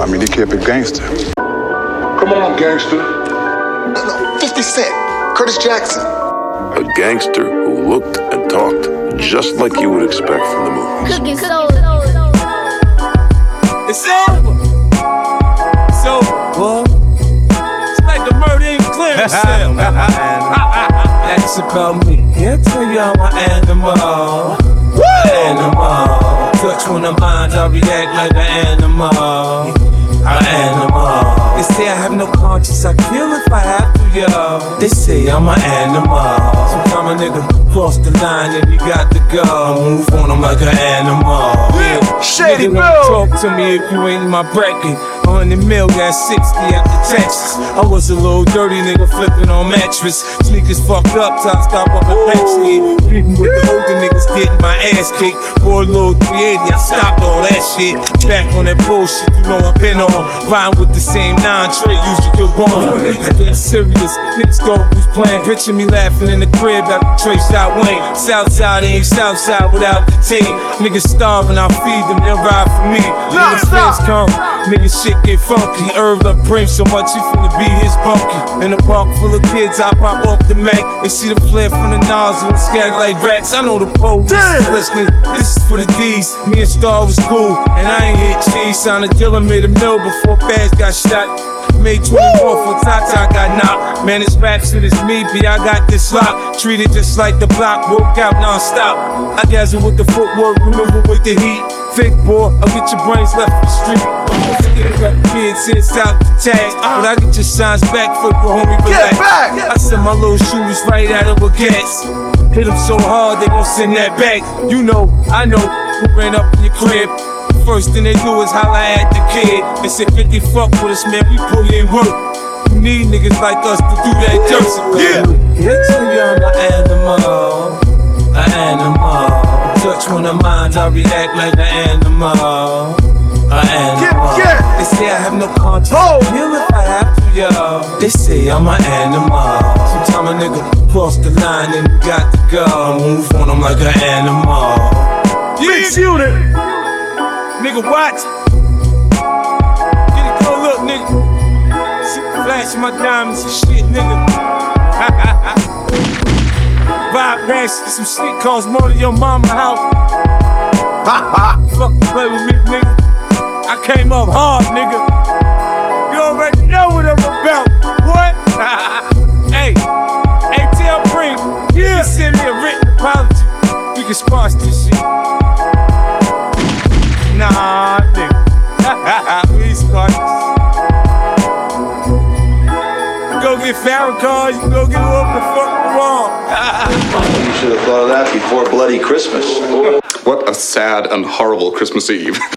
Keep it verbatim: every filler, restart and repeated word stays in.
I mean, he kept it gangster. Come on, gangster. No, fifty Cent, Curtis Jackson. A gangster who looked and talked just like you would expect from the movies. Cooking soul. It's over. It's over, boy. It's like the murder in clearance cell. That's about me. Can't tell you I'm an animal. Woo! Animal. Touch one of mine, I react like an animal. An animal. They say I have no conscience, I kill if I have to, yo. They say I'm an animal. Sometimes a nigga cross the line and you got to go. I move on, I'm like an animal. Yeah, Shady nigga, Bill. don't talk to me if you ain't in my bracket. Hundred mil, got sixty after Texas. I was a little dirty nigga flipping on mattress. Sneakers fucked up, top stop up at Pepsi. Even with the older niggas getting my ass kicked. For a little three eighty, I stopped all that shit. Back on that bullshit, you know I've been on. Riding with the same nine tray, used to kill bomb. Get serious, niggas thought we was playing. Picture me laughing in the crib after Trey shot Wayne. Southside ain't Southside without the team. Niggas starving, I feed them, they'll ride for me. Niggas friends come, niggas shit get funky. Herb up Prince so much he finna be his bunkie. In a park full of kids, I pop off the Mac. They see the flare from the nozzle and scattered like rats. I know the police listening. This is for the D's. Me and Star was cool, and I ain't hit cheese. Signed a dealer, made a mill before Faz got shot. Made twenty-four for Tata got knocked. Man, this rap shit is me, B. I got this lock. Treated just like the block, work out non-stop. I dazzle with the footwork, remember with the heat. Thick boy, I'll get your brains left for the street. Kids hits out the tag, but I get your signs back for your homie relax. I send my little shooters right out of a gas. Hit them so hard they gon' send that back. You know, I know, who ran up in your crib. First thing they do is holla at the kid. They say fifty fuck with us, man, we put in work. You need niggas like us to do that dirt. Yeah, yeah, tell you I'm an animal, an animal. Touch one of mine, I react like an animal, an animal. Yeah, yeah. They say I have no conscience, oh. Kill if I have to, yo. They say I'm an animal. Sometimes a nigga cross the line and you got to go. I move on, I'm like an animal. Mix unit. Nigga, watch. Get a good look, nigga. See the flash of my diamonds and shit, nigga. Vibe rash, some shit costs more than your mama house. Fuck play with me, nigga. I came up hard, nigga. You already know what I'm about. What? Hey, hey, tell Pring, yeah. You send me a written apology. We can squash this shit. Nah, nigga. We squash this. Go get Farrakhan, you go get whoever the fuck you want. You should have thought of that before Bloody Christmas. What a sad and horrible Christmas Eve.